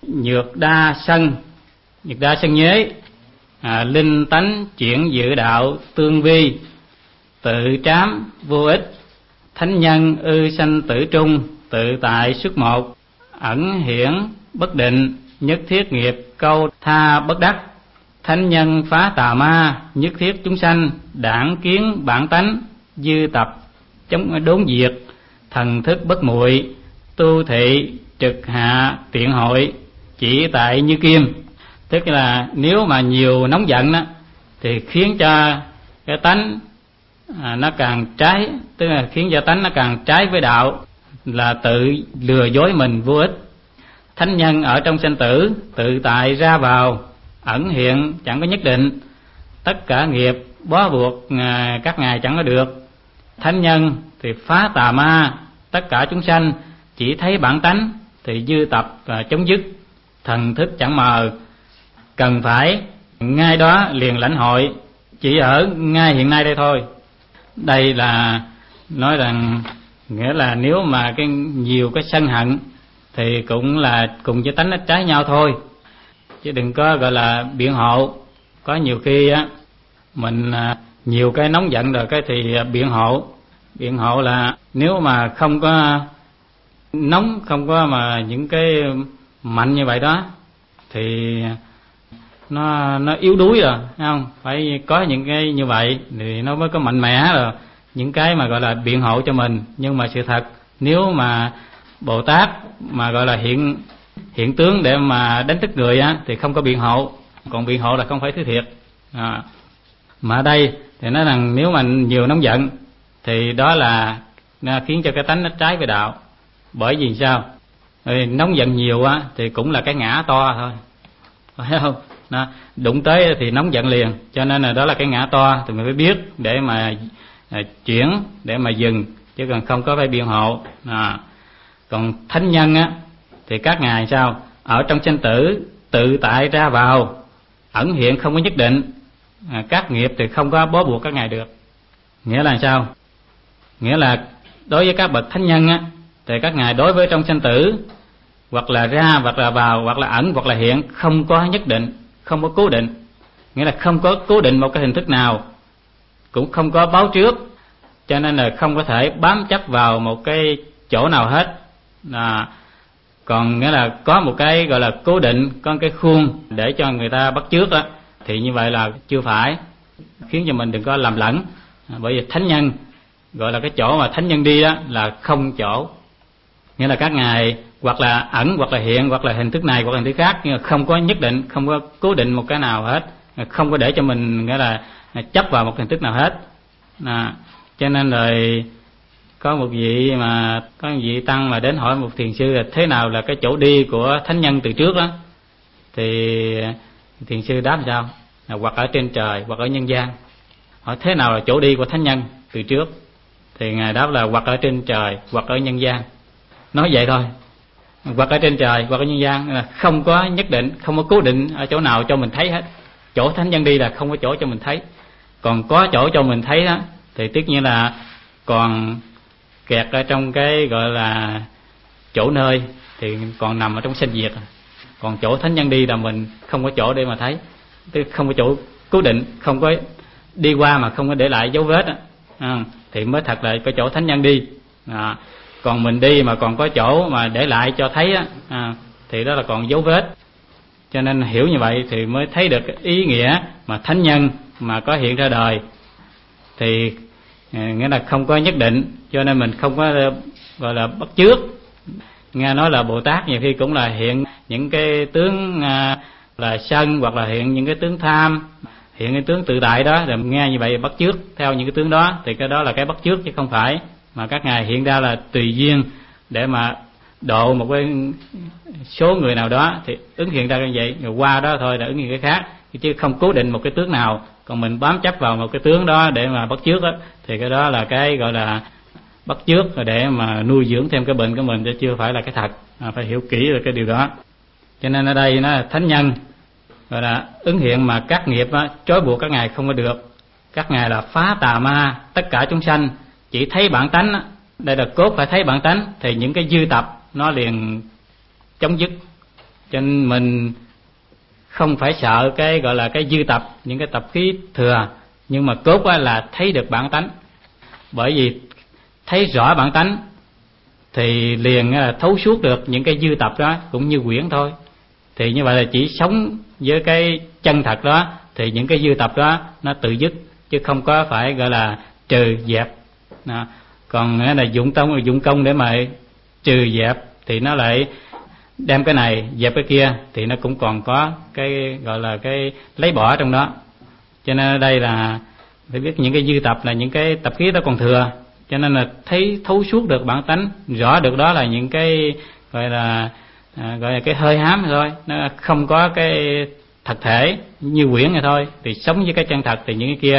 nhược đa sân nhế, linh tánh chuyển dự đạo tương vi, tự trám vô ích, thánh nhân ư sanh tử trung, tự tại xuất một, ẩn hiển bất định, nhất thiết nghiệp câu tha bất đắc, thánh nhân phá tà ma, nhất thiết chúng sanh, đảng kiến bản tánh, dư tập chống đốn diệt, thần thức bất muội, tu thị trực hạ tiện hội, chỉ tại như kim. Tức là nếu mà nhiều nóng giận đó thì khiến cho cái tánh nó càng trái, tức là khiến cho tánh nó càng trái với đạo, là tự lừa dối mình vô ích. Thánh nhân ở trong sanh tử, tự tại ra vào, ẩn hiện chẳng có nhất định, tất cả nghiệp bó buộc các ngài chẳng có được. Thánh nhân thì phá tà ma, tất cả chúng sanh chỉ thấy bản tánh thì dư tập và chấm dứt, thần thức chẳng mờ, cần phải ngay đó liền lãnh hội, chỉ ở ngay hiện nay đây thôi. Đây là nói rằng nghĩa là nếu mà nhiều cái sân hận thì cũng là cùng với tánh nó trái nhau thôi, chứ đừng có gọi là biện hộ. Có nhiều khi á mình nhiều cái nóng giận rồi cái thì biện hộ là nếu mà không có nóng, không có mà những cái mạnh như vậy đó thì nó yếu đuối rồi, thấy không? Phải có những cái như vậy thì nó mới có mạnh mẽ rồi, những cái mà gọi là biện hộ cho mình. Nhưng mà sự thật nếu mà Bồ Tát mà gọi là hiện tướng để mà đánh thức người á thì không có biện hộ, còn biện hộ là không phải thứ thiệt. Mà ở đây thì nói rằng nếu mà nhiều nóng giận thì đó là khiến cho cái tánh nó trái với đạo. Bởi vì sao? Nóng giận nhiều á thì cũng là cái ngã to thôi, phải không? Đụng tới thì nóng giận liền, cho nên là đó là cái ngã to, thì mình phải biết để mà chuyển, để mà dừng, chứ còn không có phải biện hộ. Còn thánh nhân á thì các ngài sao? Ở trong sanh tử tự tại ra vào, ẩn hiện không có nhất định, các nghiệp thì không có bó buộc các ngài được. Nghĩa là sao? Nghĩa là đối với các bậc thánh nhân á thì các ngài đối với trong sanh tử hoặc là ra, hoặc là vào, hoặc là ẩn, hoặc là hiện, không có nhất định, không có cố định. Nghĩa là không có cố định một cái hình thức nào, cũng không có báo trước, cho nên là không có thể bám chấp vào một cái chỗ nào hết. Còn nghĩa là có một cái gọi là cố định, có cái khuôn để cho người ta bắt chước đó, thì như vậy là chưa phải, khiến cho mình đừng có làm lẫn. Bởi vì thánh nhân gọi là cái chỗ mà thánh nhân đi đó là không chỗ, nghĩa là các ngài hoặc là ẩn, hoặc là hiện, hoặc là hình thức này, hoặc là hình thức khác, nhưng mà không có nhất định, không có cố định một cái nào hết, không có để cho mình nghĩa là chấp vào một hình thức nào hết. Cho nên rồi có một vị tăng mà đến hỏi một thiền sư là thế nào là cái chỗ đi của thánh nhân từ trước đó, thì thiền sư đáp sao? Là hoặc ở trên trời, hoặc ở nhân gian. Hỏi thế nào là chỗ đi của thánh nhân từ trước, thì ngài đáp là hoặc ở trên trời, hoặc ở nhân gian. Nói vậy thôi, hoặc ở trên trời, hoặc ở nhân gian, là không có nhất định, không có cố định ở chỗ nào cho mình thấy hết. Chỗ thánh nhân đi là không có chỗ cho mình thấy, còn có chỗ cho mình thấy đó thì tất nhiên là còn kẹt ở trong cái gọi là chỗ nơi, thì còn nằm ở trong sanh diệt. Còn chỗ thánh nhân đi là mình không có chỗ để mà thấy, tức không có chỗ cố định, không có đi qua mà không có để lại dấu vết thì mới thật là có chỗ thánh nhân đi. Còn mình đi mà còn có chỗ mà để lại cho thấy thì đó là còn dấu vết. Cho nên hiểu như vậy thì mới thấy được cái ý nghĩa mà thánh nhân mà có hiện ra đời thì nghĩa là không có nhất định, cho nên mình không có gọi là bắt chước. Nghe nói là Bồ Tát nhiều khi cũng là hiện những cái tướng là sân, hoặc là hiện những cái tướng tham, hiện cái tướng tự tại đó, rồi nghe như vậy bắt chước theo những cái tướng đó, thì cái đó là cái bắt chước chứ không phải. Mà các ngài hiện ra là tùy duyên để mà độ một cái số người nào đó thì ứng hiện ra như vậy, rồi qua đó thôi là ứng hiện cái khác, chứ không cố định một cái tướng nào. Còn mình bám chấp vào một cái tướng đó để mà bắt chước đó, thì cái đó là cái gọi là bắt chước để mà nuôi dưỡng thêm cái bệnh của mình, chứ chưa phải là cái thật. Phải hiểu kỹ về cái điều đó. Cho nên ở đây nó là thánh nhân gọi là ứng hiện mà các nghiệp á, trói buộc các ngài không có được. Các ngài là phá tà ma, tất cả chúng sanh chỉ thấy bản tánh á. Đây là cốt phải thấy bản tánh, thì những cái dư tập nó liền chấm dứt, cho nên mình không phải sợ cái gọi là cái dư tập, những cái tập khí thừa, nhưng mà cốt là thấy được bản tánh. Bởi vì thấy rõ bản tánh thì liền thấu suốt được những cái dư tập đó, cũng như quyển thôi. Thì như vậy là chỉ sống với cái chân thật đó thì những cái dư tập đó nó tự dứt, chứ không có phải gọi là trừ dẹp. Còn là dụng công để mà trừ dẹp thì nó lại đem cái này dẹp cái kia, thì nó cũng còn có cái gọi là cái lấy bỏ trong đó. Cho nên ở đây là phải biết những cái dư tập là những cái tập khí đó còn thừa, cho nên là thấy thấu suốt được bản tánh, rõ được đó là những cái gọi là cái hơi hám thôi, nó không có cái thật thể như quyển này thôi. Thì sống với cái chân thật thì những cái kia